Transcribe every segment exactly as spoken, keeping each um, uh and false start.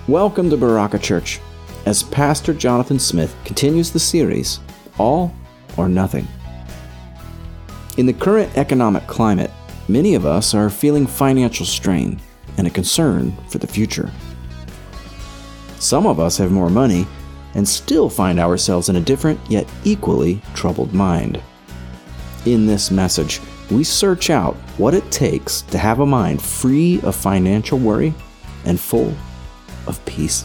Welcome to Baraka Church, as Pastor Jonathan Smith continues the series, All or Nothing. In the current economic climate, many of us are feeling financial strain and a concern for the future. Some of us have more money and still find ourselves in a different yet equally troubled mind. In this message, we search out what it takes to have a mind free of financial worry and full of peace.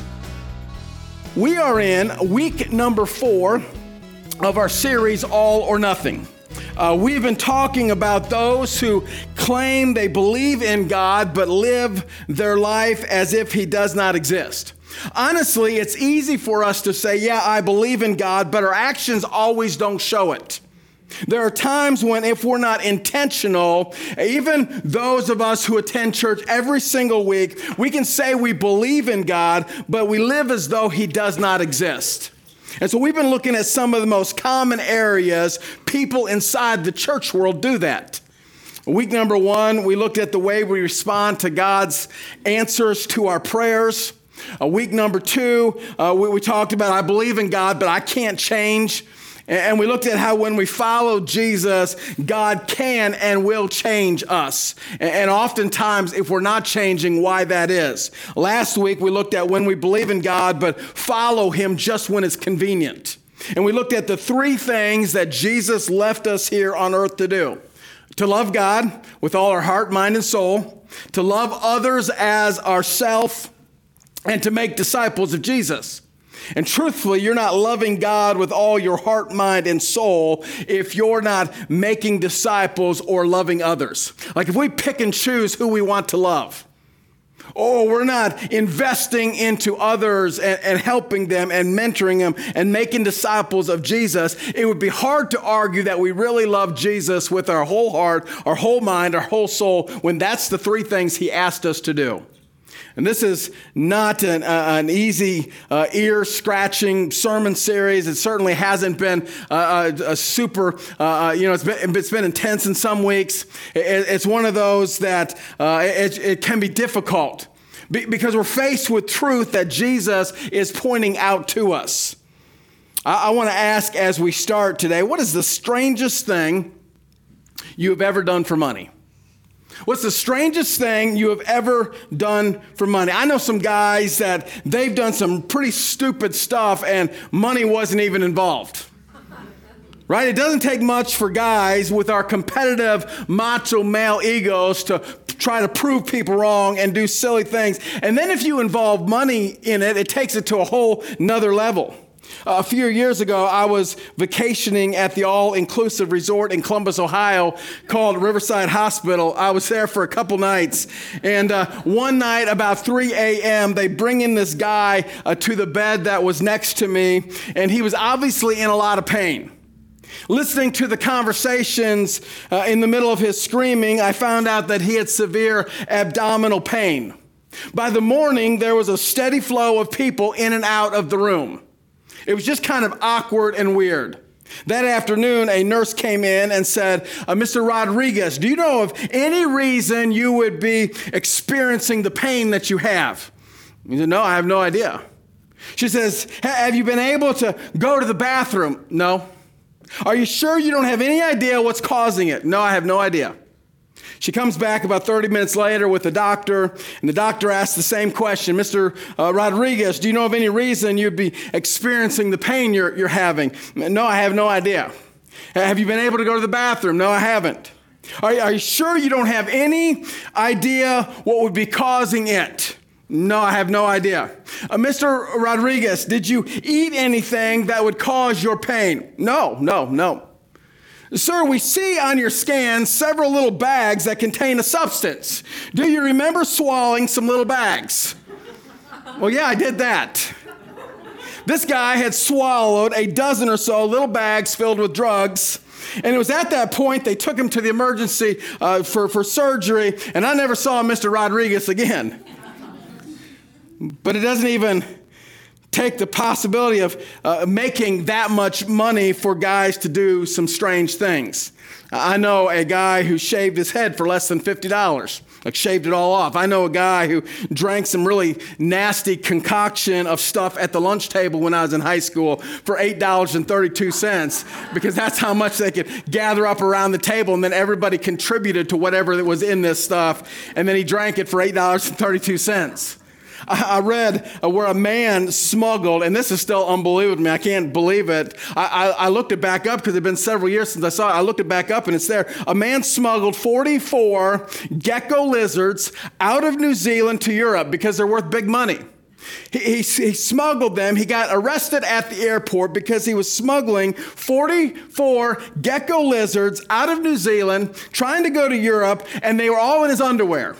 We are in week number four of our series, All or Nothing. Uh, we've been talking about those who claim they believe in God but live their life as if He does not exist. Honestly, it's easy for us to say, yeah, I believe in God, but our actions always don't show it. There are times when if we're not intentional, even those of us who attend church every single week, we can say we believe in God, but we live as though He does not exist. And so we've been looking at some of the most common areas people inside the church world do that. Week number one, we looked at the way we respond to God's answers to our prayers. Uh, week number two, uh, we, we talked about I believe in God, but I can't change. And we looked at how when we follow Jesus, God can and will change us. And oftentimes, if we're not changing, why that is. Last week, we looked at when we believe in God, but follow Him just when it's convenient. And we looked at the three things that Jesus left us here on earth to do. To love God with all our heart, mind, and soul. To love others as ourselves. And to make disciples of Jesus. And truthfully, you're not loving God with all your heart, mind, and soul if you're not making disciples or loving others. Like if we pick and choose who we want to love, or we're not investing into others and, and helping them and mentoring them and making disciples of Jesus, it would be hard to argue that we really love Jesus with our whole heart, our whole mind, our whole soul, when that's the three things He asked us to do. And this is not an, uh, an easy, uh, ear-scratching sermon series. It certainly hasn't been uh, a, a super, uh, you know, it's been, it's been intense in some weeks. It, it's one of those that uh, it, it can be difficult be, because we're faced with truth that Jesus is pointing out to us. I, I want to ask as we start today, what is the strangest thing you have ever done for money? What's the strangest thing you have ever done for money? I know some guys that they've done some pretty stupid stuff and money wasn't even involved. Right? It doesn't take much for guys with our competitive macho male egos to try to prove people wrong and do silly things. And then if you involve money in it, it takes it to a whole nother level. Uh, a few years ago, I was vacationing at the all-inclusive resort in Columbus, Ohio, called Riverside Hospital. I was there for a couple nights, and uh, one night about three a.m., they bring in this guy uh, to the bed that was next to me, and he was obviously in a lot of pain. Listening to the conversations uh, in the middle of his screaming, I found out that he had severe abdominal pain. By the morning, there was a steady flow of people in and out of the room. It was just kind of awkward and weird. That afternoon, a nurse came in and said, uh, Mister Rodriguez, do you know of any reason you would be experiencing the pain that you have? He said, no, I have no idea. She says, have you been able to go to the bathroom? No. Are you sure you don't have any idea what's causing it? No, I have no idea. She comes back about thirty minutes later with the doctor, and the doctor asks the same question. Mister Uh, Rodriguez, do you know of any reason you'd be experiencing the pain you're, you're having? No, I have no idea. Have you been able to go to the bathroom? No, I haven't. Are, are you sure you don't have any idea what would be causing it? No, I have no idea. Uh, Mister Rodriguez, did you eat anything that would cause your pain? No, no, no. Sir, we see on your scan several little bags that contain a substance. Do you remember swallowing some little bags? Well, yeah, I did that. This guy had swallowed a dozen or so little bags filled with drugs. And it was at that point they took him to the emergency uh, for, for surgery. And I never saw Mister Rodriguez again. But it doesn't even take the possibility of uh, making that much money for guys to do some strange things. I know a guy who shaved his head for less than fifty dollars, like shaved it all off. I know a guy who drank some really nasty concoction of stuff at the lunch table when I was in high school for eight dollars and thirty-two cents, because that's how much they could gather up around the table, and then everybody contributed to whatever that was in this stuff, and then he drank it for eight dollars and thirty-two cents. I read where a man smuggled, and this is still unbelievable to me. I can't believe it. I, I, I looked it back up because it had been several years since I saw it. I looked it back up, and it's there. A man smuggled forty-four gecko lizards out of New Zealand to Europe because they're worth big money. He, he, he smuggled them. He got arrested at the airport because he was smuggling forty-four gecko lizards out of New Zealand, trying to go to Europe, and they were all in his underwear.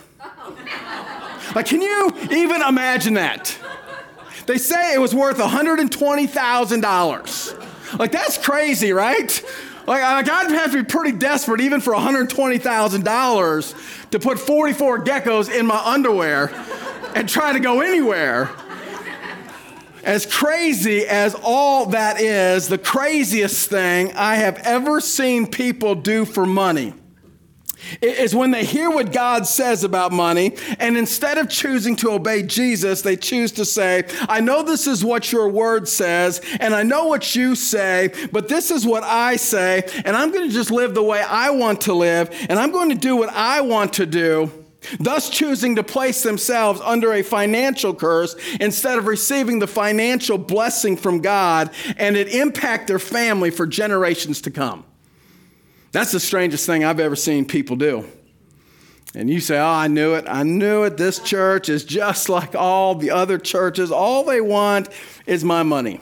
Like, can you even imagine that? They say it was worth one hundred twenty thousand dollars. Like, that's crazy, right? Like, like, I'd have to be pretty desperate even for one hundred twenty thousand dollars to put forty-four geckos in my underwear and try to go anywhere. As crazy as all that is, the craziest thing I have ever seen people do for money is when they hear what God says about money, and instead of choosing to obey Jesus, they choose to say, I know this is what your word says, and I know what you say, but this is what I say, and I'm going to just live the way I want to live, and I'm going to do what I want to do, thus choosing to place themselves under a financial curse instead of receiving the financial blessing from God, and it impact their family for generations to come. That's the strangest thing I've ever seen people do. And you say, oh, I knew it. I knew it. This church is just like all the other churches. All they want is my money.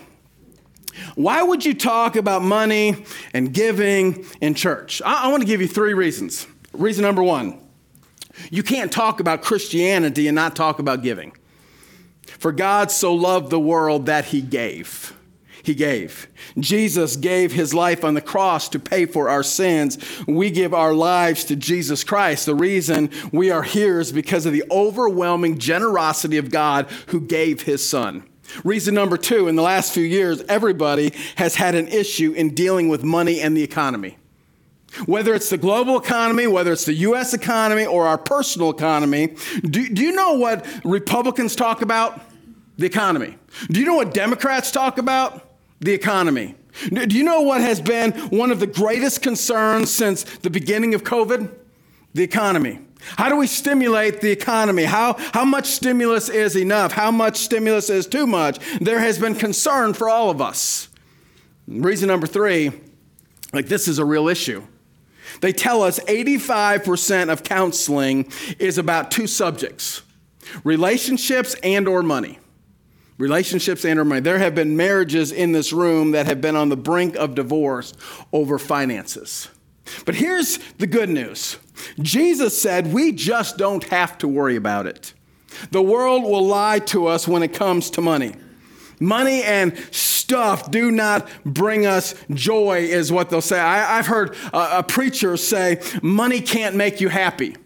Why would you talk about money and giving in church? I, I want to give you three reasons. Reason number one, you can't talk about Christianity and not talk about giving. For God so loved the world that he gave. He gave. Jesus gave his life on the cross to pay for our sins. We give our lives to Jesus Christ. The reason we are here is because of the overwhelming generosity of God who gave his son. Reason number two, in the last few years, everybody has had an issue in dealing with money and the economy. Whether it's the global economy, whether it's the U S economy, or our personal economy, do, do you know what Republicans talk about? The economy. Do you know what Democrats talk about? The economy. Do you know what has been one of the greatest concerns since the beginning of COVID? The economy. How do we stimulate the economy? How, how much stimulus is enough? How much stimulus is too much? There has been concern for all of us. Reason number three, like this is a real issue. They tell us eighty-five percent of counseling is about two subjects, relationships and or money. Relationships and or money. There have been marriages in this room that have been on the brink of divorce over finances. But here's the good news. Jesus said we just don't have to worry about it. The world will lie to us when it comes to money. Money and stuff do not bring us joy is what they'll say. I, I've heard a, a preacher say, money can't make you happy.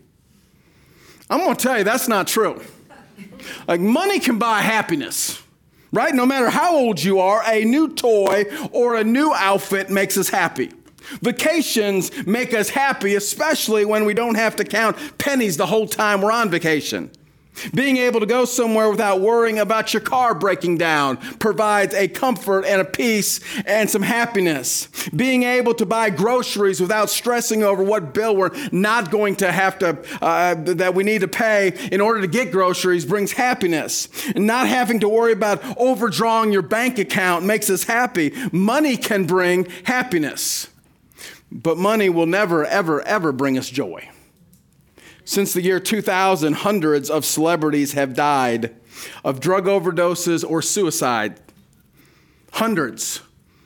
I'm going to tell you that's not true. Like, money can buy happiness, right? No matter how old you are, a new toy or a new outfit makes us happy. Vacations make us happy, especially when we don't have to count pennies the whole time we're on vacation. Being able to go somewhere without worrying about your car breaking down provides a comfort and a peace and some happiness. Being able to buy groceries without stressing over what bill we're not going to have to, uh, that we need to pay in order to get groceries brings happiness. And not having to worry about overdrawing your bank account makes us happy. Money can bring happiness, but money will never, ever, ever bring us joy. Since the year two thousand, hundreds of celebrities have died of drug overdoses or suicide. Hundreds.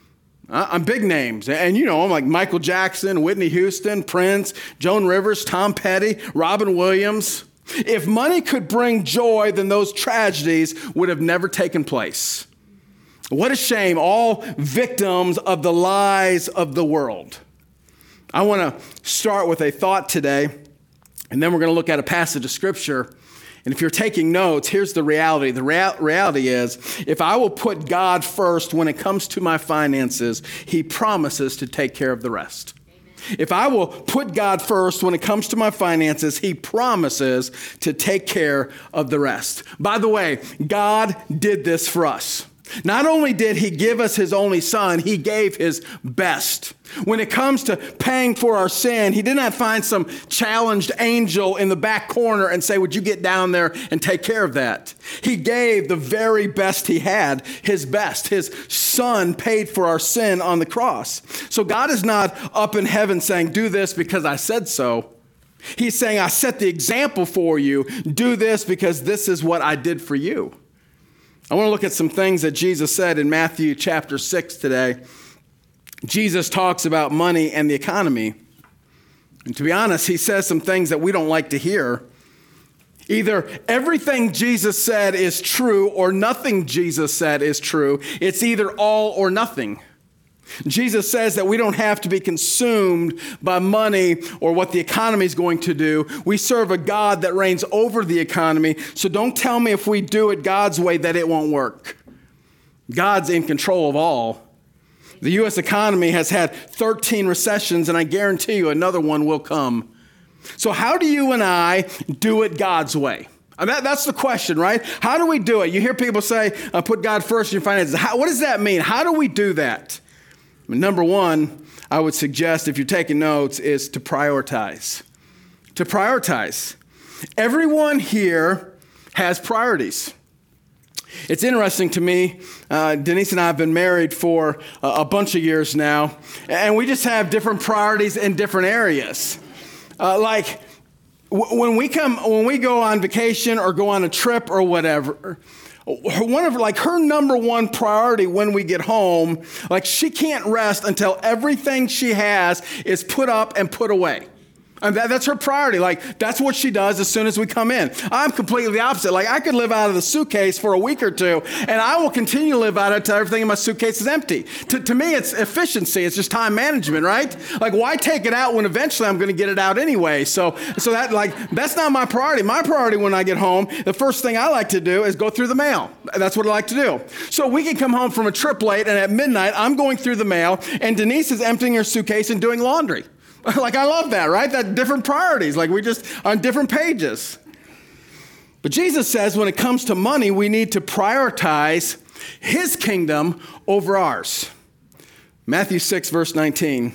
I'm big names. And you know, I'm like Michael Jackson, Whitney Houston, Prince, Joan Rivers, Tom Petty, Robin Williams. If money could bring joy, then those tragedies would have never taken place. What a shame, all victims of the lies of the world. I want to start with a thought today. And then we're going to look at a passage of Scripture, And if you're taking notes, here's the reality. The rea- reality is, if I will put God first when it comes to my finances, he promises to take care of the rest. Amen. If I will put God first when it comes to my finances, he promises to take care of the rest. By the way, God did this for us. Not only did he give us his only son, he gave his best. When it comes to paying for our sin, he did not find some challenged angel in the back corner and say, would you get down there and take care of that? He gave the very best he had, his best. His son paid for our sin on the cross. So God is not up in heaven saying, do this because I said so. He's saying, I set the example for you. Do this because this is what I did for you. I want to look at some things that Jesus said in Matthew chapter six today. Jesus talks about money and the economy. And to be honest, he says some things that we don't like to hear. Either everything Jesus said is true or nothing Jesus said is true. It's either all or nothing. Jesus says that we don't have to be consumed by money or what the economy is going to do. We serve a God that reigns over the economy. So don't tell me if we do it God's way that it won't work. God's in control of all. The U S economy has had thirteen recessions, and I guarantee you another one will come. So how do you and I do it God's way? I mean, that, that's the question, right? How do we do it? You hear people say, uh, put God first in your finances. How, what does that mean? How do we do that? Number one, I would suggest, if you're taking notes, is to prioritize. To prioritize. Everyone here has priorities. It's interesting to me, uh, Denise and I have been married for a, a bunch of years now, and we just have different priorities in different areas. Uh, like w- when we come, when we go on vacation or go on a trip or whatever, one of like her number one priority when we get home, like she can't rest until everything she has is put up and put away. And that, that's her priority. Like, that's what she does as soon as we come in. I'm completely the opposite. Like, I could live out of the suitcase for a week or two, and I will continue to live out of it until everything in my suitcase is empty. To, to me, it's efficiency. It's just time management, right? Like, why take it out when eventually I'm going to get it out anyway? So, so that, like, that's not my priority. My priority when I get home, the first thing I like to do is go through the mail. That's what I like to do. So we can come home from a trip late, and at midnight, I'm going through the mail, and Denise is emptying her suitcase and doing laundry. Like, I love that, right? That different priorities. Like, we just on different pages. But Jesus says when it comes to money, we need to prioritize his kingdom over ours. Matthew six, verse nineteen.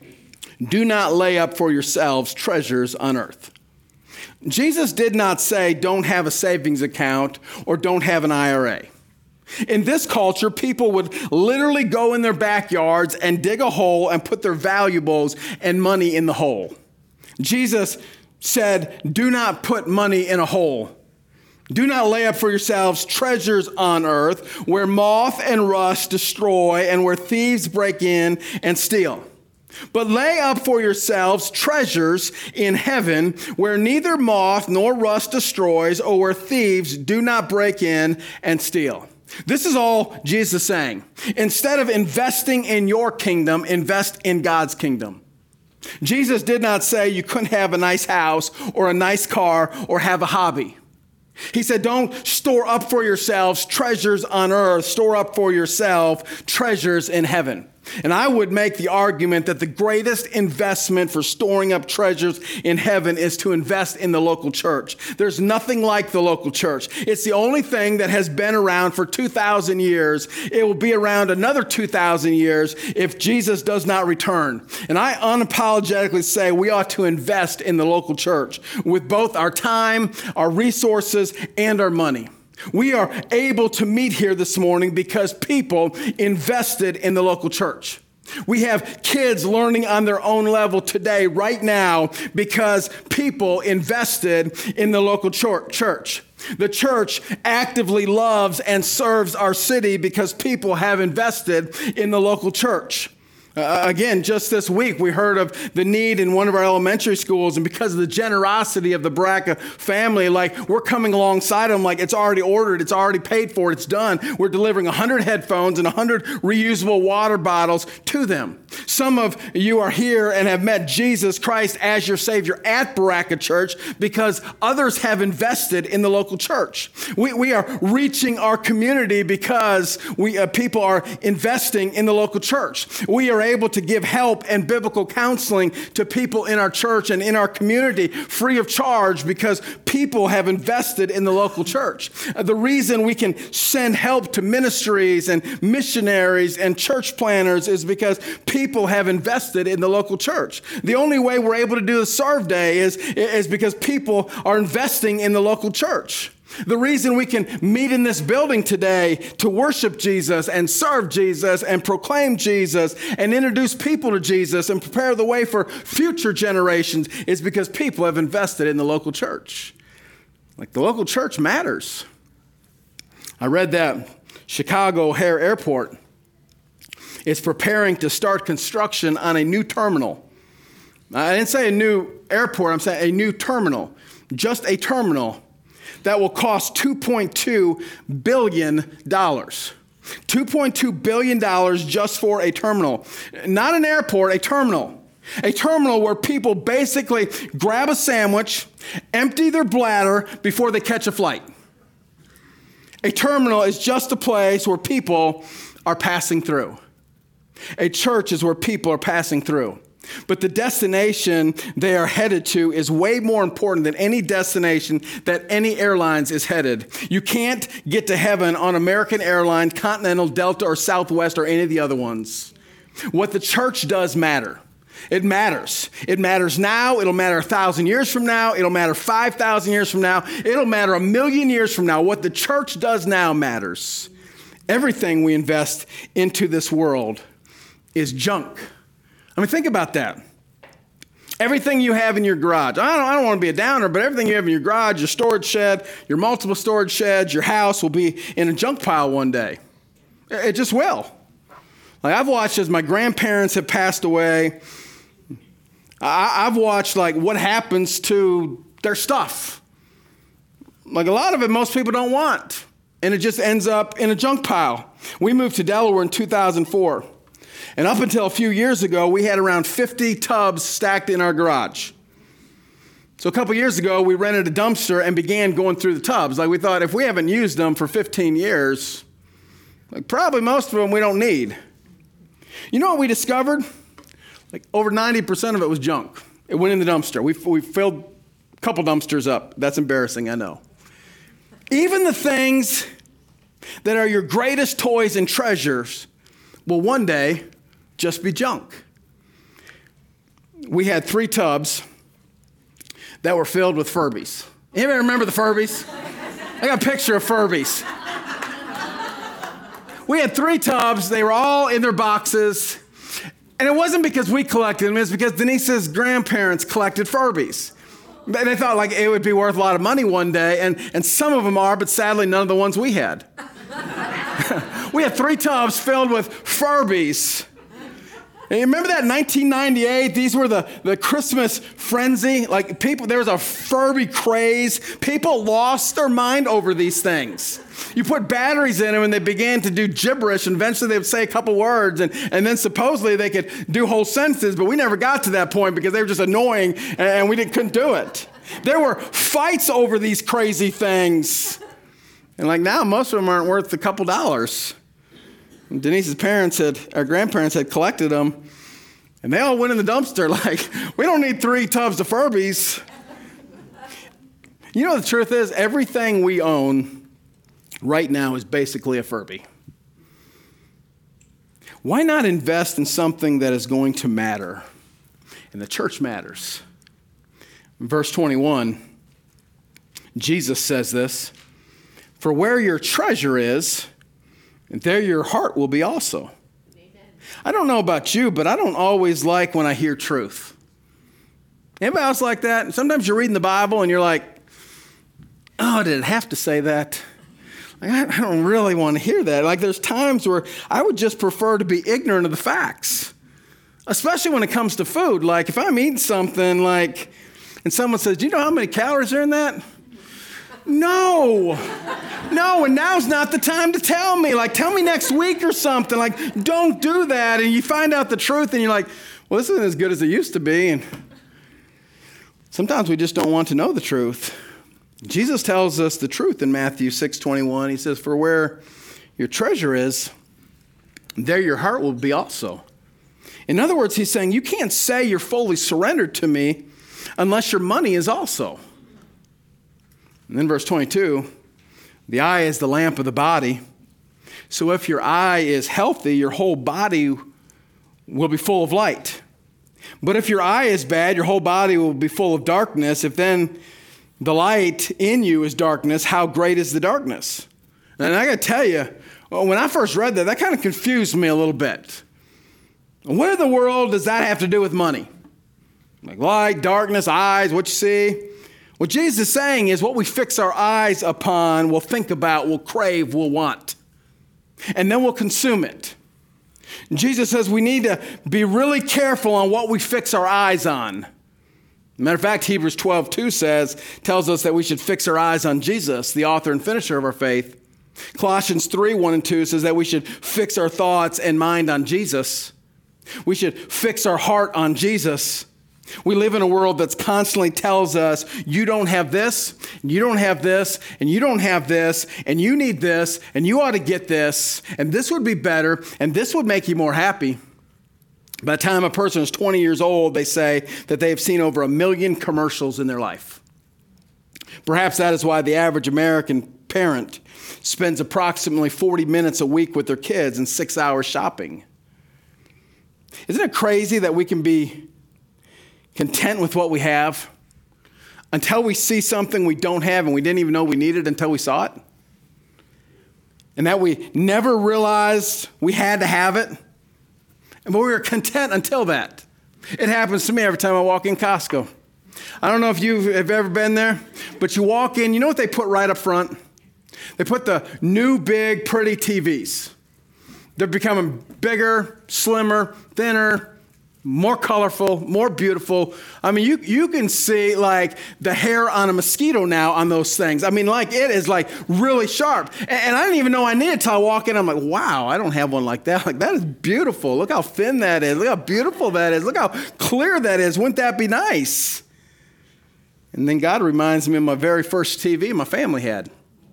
Do not lay up for yourselves treasures on earth. Jesus did not say don't have a savings account or don't have an I R A. In this culture, people would literally go in their backyards and dig a hole and put their valuables and money in the hole. Jesus said, do not put money in a hole. Do not lay up for yourselves treasures on earth where moth and rust destroy and where thieves break in and steal. But lay up for yourselves treasures in heaven where neither moth nor rust destroys or where thieves do not break in and steal. This is all Jesus is saying. Instead of investing in your kingdom, invest in God's kingdom. Jesus did not say you couldn't have a nice house or a nice car or have a hobby. He said, don't store up for yourselves treasures on earth. Store up for yourself treasures in heaven. And I would make the argument that the greatest investment for storing up treasures in heaven is to invest in the local church. There's nothing like the local church. It's the only thing that has been around for two thousand years. It will be around another two thousand years if Jesus does not return. And I unapologetically say we ought to invest in the local church with both our time, our resources, and our money. We are able to meet here this morning because people invested in the local church. We have kids learning on their own level today, right now, because people invested in the local church. The church actively loves and serves our city because people have invested in the local church. Uh, again, just this week, we heard of the need in one of our elementary schools, and because of the generosity of the Baraka family, like, we're coming alongside them like it's already ordered, it's already paid for, it's done. We're delivering one hundred headphones and one hundred reusable water bottles to them. Some of you are here and have met Jesus Christ as your Savior at Baraka Church because others have invested in the local church. We, we are reaching our community because we uh, people are investing in the local church. We are able to give help and biblical counseling to people in our church and in our community free of charge because people have invested in the local church. Uh, the reason we can send help to ministries and missionaries and church planners is because people have invested in the local church. The only way we're able to do the Serve Day is, is because people are investing in the local church. The reason we can meet in this building today to worship Jesus and serve Jesus and proclaim Jesus and introduce people to Jesus and prepare the way for future generations is because people have invested in the local church. Like, the local church matters. I read that Chicago O'Hare Airport is preparing to start construction on a new terminal. I didn't say a new airport, I'm saying a new terminal, just a terminal that will cost two point two billion dollars. two point two billion dollars just for a terminal. Not an airport, a terminal. A terminal where people basically grab a sandwich, empty their bladder before they catch a flight. A terminal is just a place where people are passing through. A church is where people are passing through. But the destination they are headed to is way more important than any destination that any airlines is headed. You can't get to heaven on American Airlines, Continental, Delta, or Southwest, or any of the other ones. What the church does matter. It matters. It matters now. It'll matter a thousand years from now. It'll matter five thousand years from now. It'll matter a million years from now. What the church does now matters. Everything we invest into this world is junk. I mean, think about that. Everything you have in your garage, I don't, I don't want to be a downer, but everything you have in your garage, your storage shed, your multiple storage sheds, your house will be in a junk pile one day. It just will. Like, I've watched as my grandparents have passed away, I, I've watched like what happens to their stuff. Like, a lot of it most people don't want, and it just ends up in a junk pile. We moved to Delaware in two thousand four. And up until a few years ago, we had around fifty tubs stacked in our garage. So a couple years ago, we rented a dumpster and began going through the tubs. Like, we thought, if we haven't used them for fifteen years, like, probably most of them we don't need. You know what we discovered? Like, over ninety percent of it was junk. It went in the dumpster. We, we filled a couple dumpsters up. That's embarrassing, I know. Even the things that are your greatest toys and treasures will one day just be junk. We had three tubs that were filled with Furbies. Anybody remember the Furbies? I got a picture of Furbies. We had three tubs. They were all in their boxes. And it wasn't because we collected them. It was because Denise's grandparents collected Furbies. They thought like it would be worth a lot of money one day. And, and some of them are, but sadly none of the ones we had. We had three tubs filled with Furbies. And you remember that in nineteen ninety-eight, these were the, the Christmas frenzy. Like, people, there was a Furby craze. People lost their mind over these things. You put batteries in them and they began to do gibberish, and eventually they would say a couple words, and, and then supposedly they could do whole sentences, but we never got to that point because they were just annoying and, and we didn't, couldn't do it. There were fights over these crazy things. And like, now most of them aren't worth a couple dollars. And Denise's parents had, our grandparents had collected them, and they all went in the dumpster like, we don't need three tubs of Furbies. You know, the truth is, everything we own right now is basically a Furby. Why not invest in something that is going to matter? And the church matters. In verse twenty-one, Jesus says this, "For where your treasure is, and there your heart will be also." Amen. I don't know about you, but I don't always like when I hear truth. Anybody else like that? Sometimes you're reading the Bible and you're like, oh, did it have to say that? Like, I don't really want to hear that. Like, there's times where I would just prefer to be ignorant of the facts. Especially when it comes to food. Like if I'm eating something like, and someone says, do you know how many calories are in that? No, no, and now's not the time to tell me. Like, tell me next week or something. Like, don't do that. And you find out the truth, and you're like, well, this isn't as good as it used to be. And sometimes we just don't want to know the truth. Jesus tells us the truth in Matthew six twenty-one. He says, for where your treasure is, there your heart will be also. In other words, he's saying, you can't say you're fully surrendered to me unless your money is also. And then verse twenty-two, the eye is the lamp of the body. So if your eye is healthy, your whole body will be full of light. But if your eye is bad, your whole body will be full of darkness. If then the light in you is darkness, how great is the darkness? And I got to tell you, when I first read that, that kind of confused me a little bit. What in the world does that have to do with money? Like light, darkness, eyes, what you see? What Jesus is saying is what we fix our eyes upon, we'll think about, we'll crave, we'll want. And then we'll consume it. Jesus says we need to be really careful on what we fix our eyes on. Matter of fact, Hebrews twelve two says, tells us that we should fix our eyes on Jesus, the author and finisher of our faith. Colossians three one and two says that we should fix our thoughts and mind on Jesus. We should fix our heart on Jesus. We live in a world that constantly tells us, you don't have this, and you don't have this, and you don't have this, and you need this, and you ought to get this, and this would be better, and this would make you more happy. By the time a person is twenty years old, they say that they have seen over a million commercials in their life. Perhaps that is why the average American parent spends approximately forty minutes a week with their kids and six hours shopping. Isn't it crazy that we can be content with what we have until we see something we don't have and we didn't even know we needed until we saw it? And that we never realized we had to have it, but we were content until that. It happens to me every time I walk in Costco. I don't know if you have ever been there, but you walk in, you know what they put right up front? They put the new, big, pretty T Vs. They're becoming bigger, slimmer, thinner, more colorful, more beautiful. I mean, you you can see like the hair on a mosquito now on those things. I mean, like it is like really sharp. And, and I didn't even know I needed it till I walk in. I'm like, wow, I don't have one like that. Like that is beautiful. Look how thin that is. Look how beautiful that is. Look how clear that is. Wouldn't that be nice? And then God reminds me of my very first T V my family had.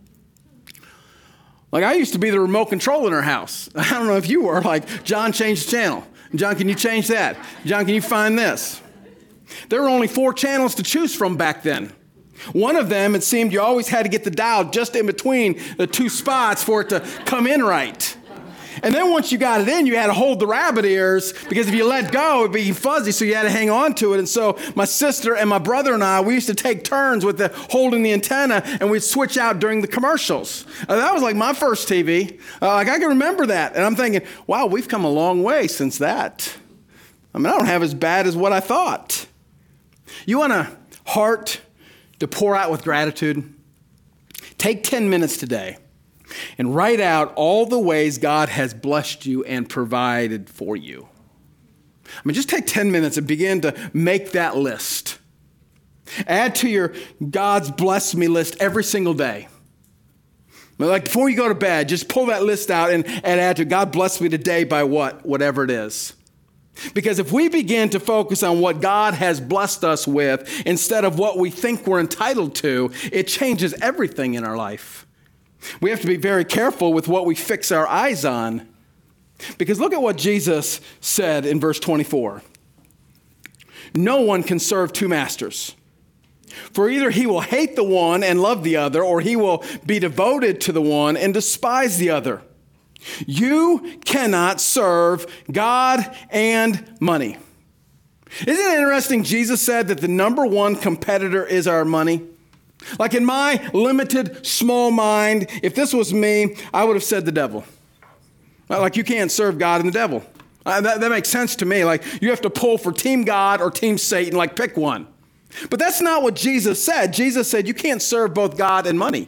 Like I used to be the remote control in our house. I don't know if you were. Like, John, change the channel. John, can you change that? John, can you find this? There were only four channels to choose from back then. One of them, it seemed you always had to get the dial just in between the two spots for it to come in right. And then once you got it in, you had to hold the rabbit ears because if you let go, it'd be fuzzy, so you had to hang on to it. And so my sister and my brother and I, we used to take turns with the holding the antenna, and we'd switch out during the commercials. Uh, that was like my first T V. Uh, like I can remember that. And I'm thinking, wow, we've come a long way since that. I mean, I don't have as bad as what I thought. You want a heart to pour out with gratitude? Take ten minutes today and write out all the ways God has blessed you and provided for you. I mean, just take ten minutes and begin to make that list. Add to your God's blessed me list every single day. Like before you go to bed, just pull that list out and, and add to God bless me today by what? Whatever it is. Because if we begin to focus on what God has blessed us with instead of what we think we're entitled to, it changes everything in our life. We have to be very careful with what we fix our eyes on. Because look at what Jesus said in verse twenty-four. No one can serve two masters. For either he will hate the one and love the other, or he will be devoted to the one and despise the other. You cannot serve God and money. Isn't it interesting? Jesus said that the number one competitor is our money. Like in my limited, small mind, if this was me, I would have said the devil. Like you can't serve God and the devil. Uh, that, that makes sense to me. Like you have to pull for Team God or Team Satan, like pick one. But that's not what Jesus said. Jesus said you can't serve both God and money.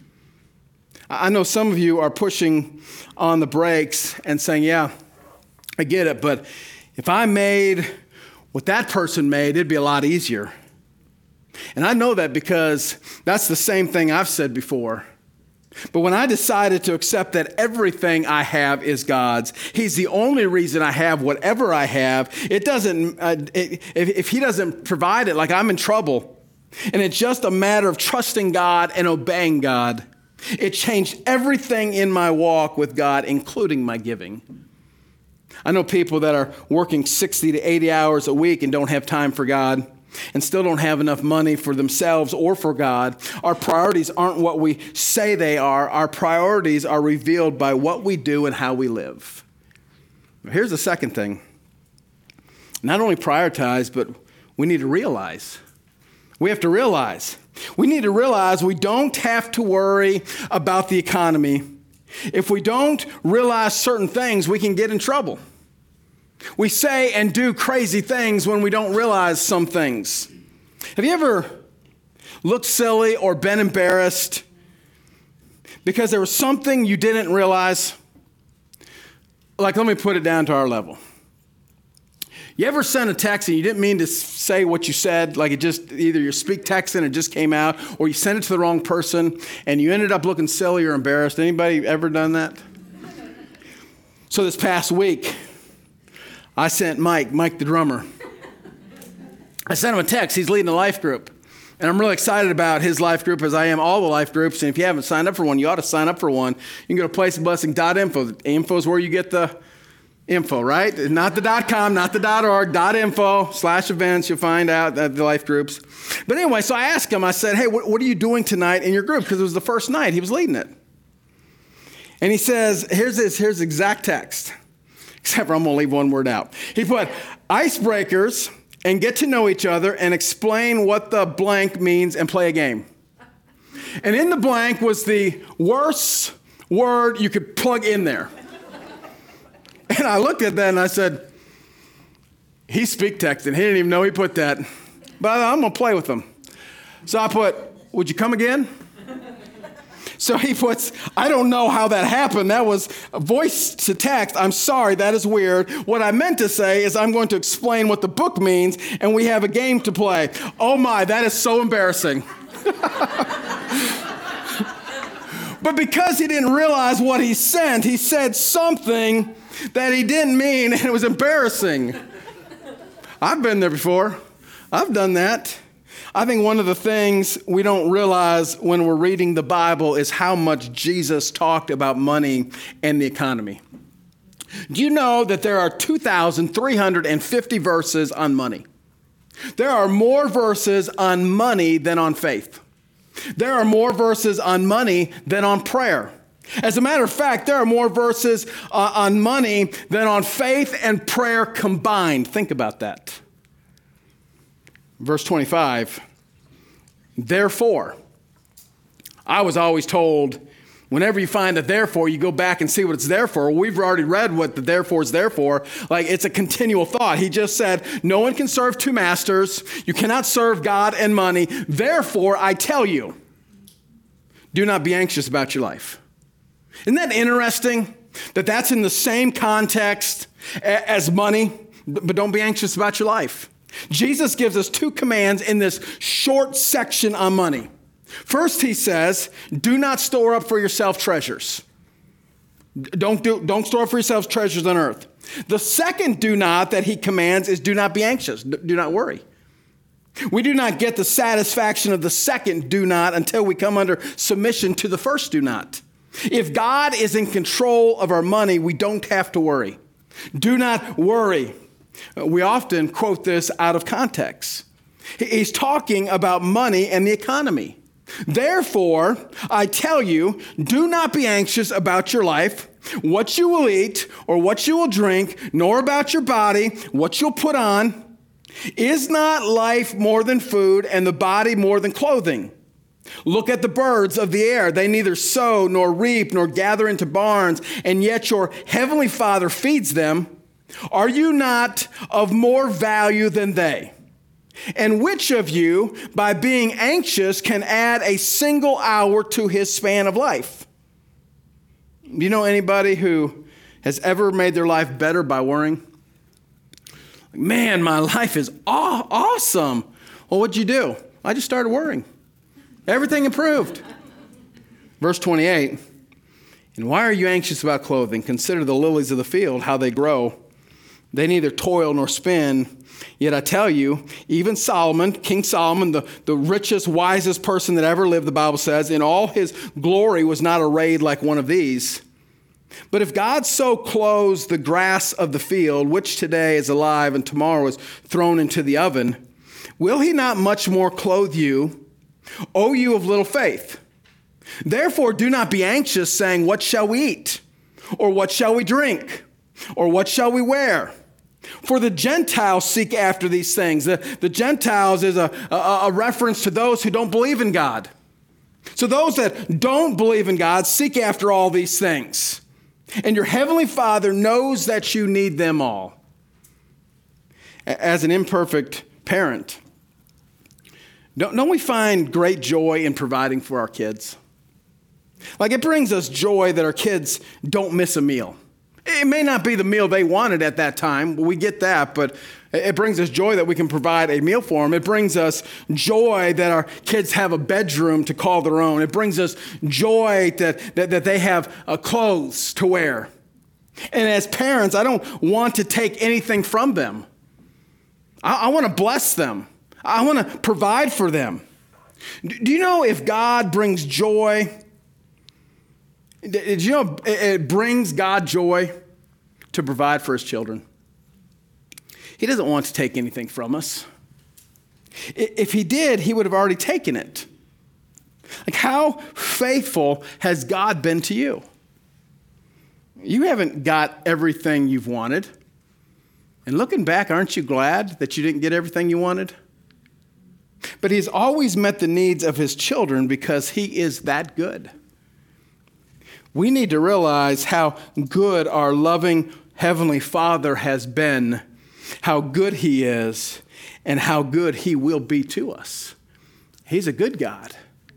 I know some of you are pushing on the brakes and saying, yeah, I get it, but if I made what that person made, it'd be a lot easier. And I know that because that's the same thing I've said before. But when I decided to accept that everything I have is God's, He's the only reason I have whatever I have. It doesn't, uh, it, if, if He doesn't provide it, like I'm in trouble. And it's just a matter of trusting God and obeying God. It changed everything in my walk with God, including my giving. I know people that are working sixty to eighty hours a week and don't have time for God, and still don't have enough money for themselves or for God. Our priorities aren't what we say they are. Our priorities are revealed by what we do and how we live. Here's the second thing. Not only prioritize, but we need to realize. We have to realize. We need to realize we don't have to worry about the economy. If we don't realize certain things, we can get in trouble. We say and do crazy things when we don't realize some things. Have you ever looked silly or been embarrassed because there was something you didn't realize? Like, let me put it down to our level. You ever sent a text and you didn't mean to say what you said, like it just, either you speak text and it just came out, or you sent it to the wrong person and you ended up looking silly or embarrassed? Anybody ever done that? So this past week, I sent Mike, Mike the drummer. I sent him a text. He's leading a life group. And I'm really excited about his life group, as I am all the life groups. And if you haven't signed up for one, you ought to sign up for one. You can go to place of blessing dot info. Info is where you get the info, right? Not the .com, not the .org, .info slash events. You'll find out that the life groups. But anyway, so I asked him, I said, hey, what, what are you doing tonight in your group? Because it was the first night. He was leading it. And he says, here's this, here's the exact text. Except for I'm going to leave one word out. He put, icebreakers and get to know each other and explain what the blank means and play a game. And in the blank was the worst word you could plug in there. And I looked at that and I said, he's speak texting. He didn't even know he put that. But I'm going to play with him. So I put, would you come again? So he puts, I don't know how that happened. That was voice to text. I'm sorry, that is weird. What I meant to say is I'm going to explain what the book means, and we have a game to play. Oh my, that is so embarrassing. But because he didn't realize what he sent, he said something that he didn't mean, and it was embarrassing. I've been there before. I've done that. I think one of the things we don't realize when we're reading the Bible is how much Jesus talked about money and the economy. Do you know that there are two thousand three hundred fifty verses on money? There are more verses on money than on faith. There are more verses on money than on prayer. As a matter of fact, there are more verses uh, on money than on faith and prayer combined. Think about that. Verse twenty-five, therefore, I was always told, whenever you find a therefore, you go back and see what it's there for. Well, we've already read what the therefore is there for. Like, it's a continual thought. He just said, no one can serve two masters. You cannot serve God and money. Therefore, I tell you, do not be anxious about your life. Isn't that interesting that that's in the same context as money? But don't be anxious about your life. Jesus gives us two commands in this short section on money. First, he says, do not store up for yourself treasures. Don't, do, don't store up for yourselves treasures on earth. The second do not that he commands is do not be anxious. Do not worry. We do not get the satisfaction of the second do not until we come under submission to the first do not. If God is in control of our money, we don't have to worry. Do not worry. We often quote this out of context. He's talking about money and the economy. Therefore, I tell you, do not be anxious about your life, what you will eat or what you will drink, nor about your body, what you'll put on. Is not life more than food and the body more than clothing? Look at the birds of the air. They neither sow nor reap nor gather into barns, and yet your heavenly Father feeds them. Are you not of more value than they? And which of you, by being anxious, can add a single hour to his span of life? Do you know anybody who has ever made their life better by worrying? Man, my life is aw- awesome. Well, what'd you do? I just started worrying. Everything improved. Verse twenty-eight, and why are you anxious about clothing? Consider the lilies of the field, how they grow. They neither toil nor spin. Yet I tell you, even Solomon, King Solomon, the, the richest, wisest person that ever lived, the Bible says, in all his glory was not arrayed like one of these. But if God so clothes the grass of the field, which today is alive and tomorrow is thrown into the oven, will he not much more clothe you, O you of little faith? Therefore do not be anxious, saying, what shall we eat? Or what shall we drink? Or what shall we wear? For the Gentiles seek after these things. The, the Gentiles is a, a, a reference to those who don't believe in God. So those that don't believe in God seek after all these things. And your heavenly Father knows that you need them all. As an imperfect parent, don't, don't we find great joy in providing for our kids? Like, it brings us joy that our kids don't miss a meal. It may not be the meal they wanted at that time. We get that, but it brings us joy that we can provide a meal for them. It brings us joy that our kids have a bedroom to call their own. It brings us joy that, that, that they have uh, clothes to wear. And as parents, I don't want to take anything from them. I, I want to bless them. I want to provide for them. Do you know if God brings joy? Did you know it brings God joy to provide for his children? He doesn't want to take anything from us. If he did, he would have already taken it. Like, how faithful has God been to you? You haven't got everything you've wanted. And looking back, aren't you glad that you didn't get everything you wanted? But he's always met the needs of his children because he is that good. We need to realize how good our loving Heavenly Father has been, how good he is, and how good he will be to us. He's a good God.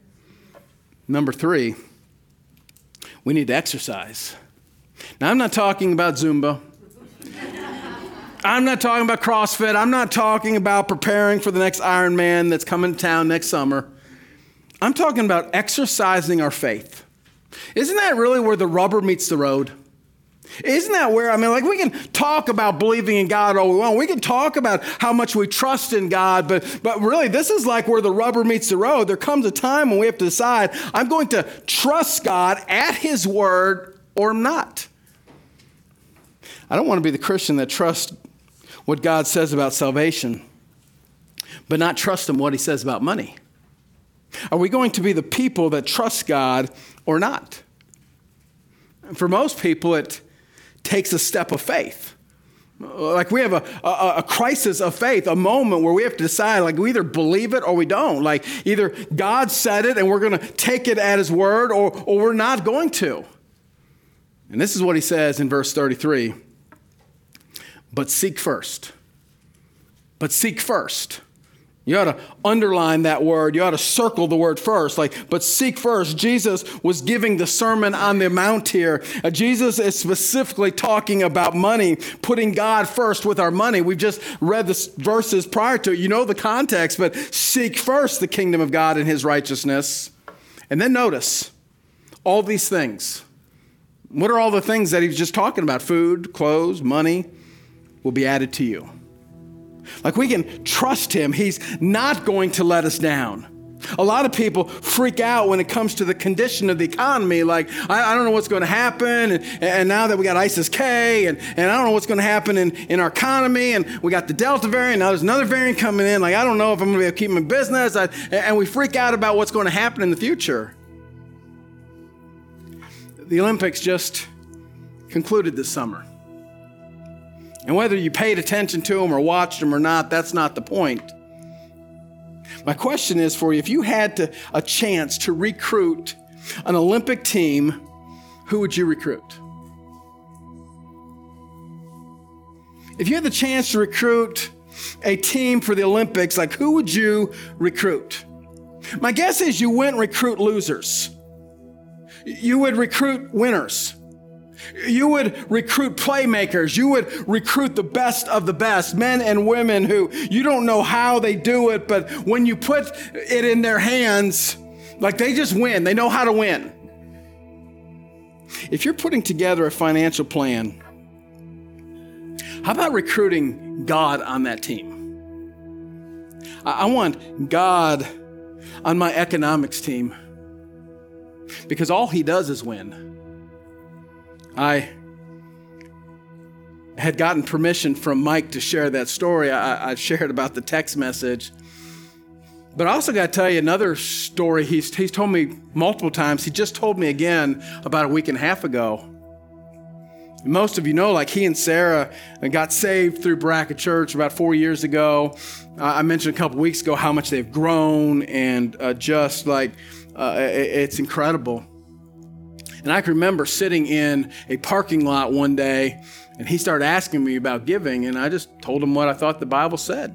Number three, we need to exercise. Now, I'm not talking about Zumba. I'm not talking about CrossFit. I'm not talking about preparing for the next Ironman that's coming to town next summer. I'm talking about exercising our faith. Isn't that really where the rubber meets the road? Isn't that where, I mean, like, we can talk about believing in God all we want. We can talk about how much we trust in God, but, but really, this is like where the rubber meets the road. There comes a time when we have to decide, I'm going to trust God at his word or not. I don't want to be the Christian that trusts what God says about salvation, but not trust him what he says about money. Are we going to be the people that trust God or not? For most people, it takes a step of faith. Like, we have a, a, a crisis of faith, a moment where we have to decide, like, we either believe it or we don't. Like, either God said it and we're going to take it at his word, or, or we're not going to. And this is what he says in verse thirty-three. But seek first. But seek first. You ought to underline that word. You ought to circle the word first. Like, but seek first. Jesus was giving the Sermon on the Mount here. Uh, Jesus is specifically talking about money, putting God first with our money. We've just read the verses prior to it. You know the context, but seek first the kingdom of God and his righteousness. And then notice all these things. What are all the things that he's just talking about? Food, clothes, money will be added to you. Like, we can trust him. He's not going to let us down. A lot of people freak out when it comes to the condition of the economy. Like, I, I don't know what's going to happen. And, and now that we got ISIS K, and, and I don't know what's going to happen in, in our economy. And we got the Delta variant. Now there's another variant coming in. Like, I don't know if I'm going to be able to keep my business. I, and we freak out about what's going to happen in the future. The Olympics just concluded this summer. And whether you paid attention to them or watched them or not, that's not the point. My question is for you, if you had to, a chance to recruit an Olympic team, who would you recruit? If you had the chance to recruit a team for the Olympics, like, who would you recruit? My guess is you wouldn't recruit losers. You would recruit winners. You would recruit playmakers. You would recruit the best of the best, men and women who you don't know how they do it, but when you put it in their hands, like they just win. They know how to win. If you're putting together a financial plan, how about recruiting God on that team? I want God on my economics team because all he does is win. I had gotten permission from Mike to share that story. I, I shared about the text message. But I also got to tell you another story he's, he's told me multiple times. He just told me again about a week and a half ago. Most of you know, like he and Sarah got saved through Baraka Church about four years ago. Uh, I mentioned a couple weeks ago how much they've grown and uh, just like uh, it, it's incredible. And I can remember sitting in a parking lot one day and he started asking me about giving and I just told him what I thought the Bible said.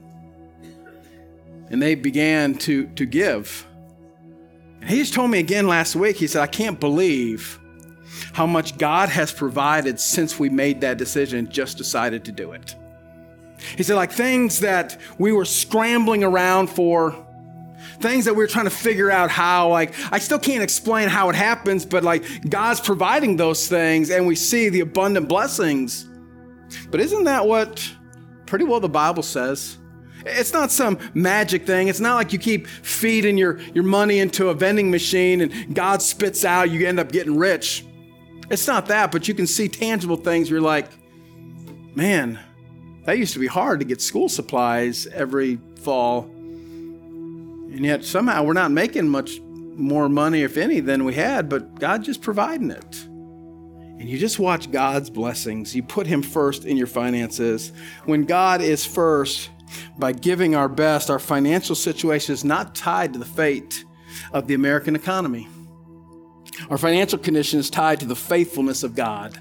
And they began to, to give. And he just told me again last week, he said, I can't believe how much God has provided since we made that decision and just decided to do it. He said, like things that we were scrambling around for, things that we were trying to figure out how, like, I still can't explain how it happens, but like God's providing those things and we see the abundant blessings. But isn't that what pretty well the Bible says? It's not some magic thing. It's not like you keep feeding your, your money into a vending machine and God spits out, you end up getting rich. It's not that, but you can see tangible things where you're like, man, that used to be hard to get school supplies every fall. And yet somehow we're not making much more money, if any, than we had, but God's just providing it. And you just watch God's blessings. You put him first in your finances. When God is first, by giving our best, our financial situation is not tied to the fate of the American economy. Our financial condition is tied to the faithfulness of God.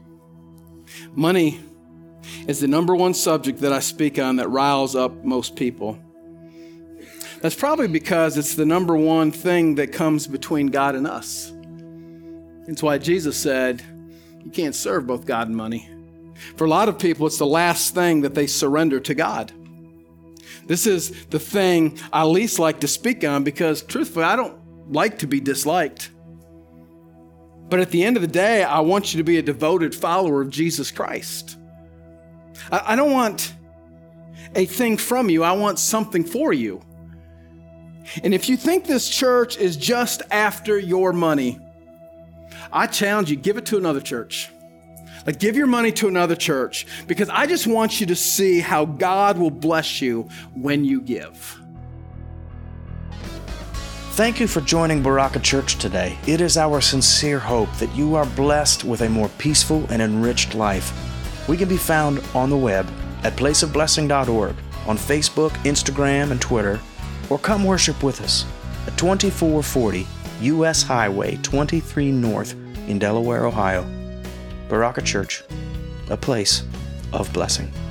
Money is the number one subject that I speak on that riles up most people. That's probably because it's the number one thing that comes between God and us. That's why Jesus said, you can't serve both God and money. For a lot of people, it's the last thing that they surrender to God. This is the thing I least like to speak on because, truthfully, I don't like to be disliked. But at the end of the day, I want you to be a devoted follower of Jesus Christ. I, I don't want a thing from you. I want something for you. And if you think this church is just after your money, I challenge you, give it to another church. Like, give your money to another church because I just want you to see how God will bless you when you give. Thank you for joining Baraka Church today. It is our sincere hope that you are blessed with a more peaceful and enriched life. We can be found on the web at place of blessing dot org, on Facebook, Instagram, and Twitter, or come worship with us at twenty-four forty U S Highway twenty-three North in Delaware, Ohio. Baraka Church, a place of blessing.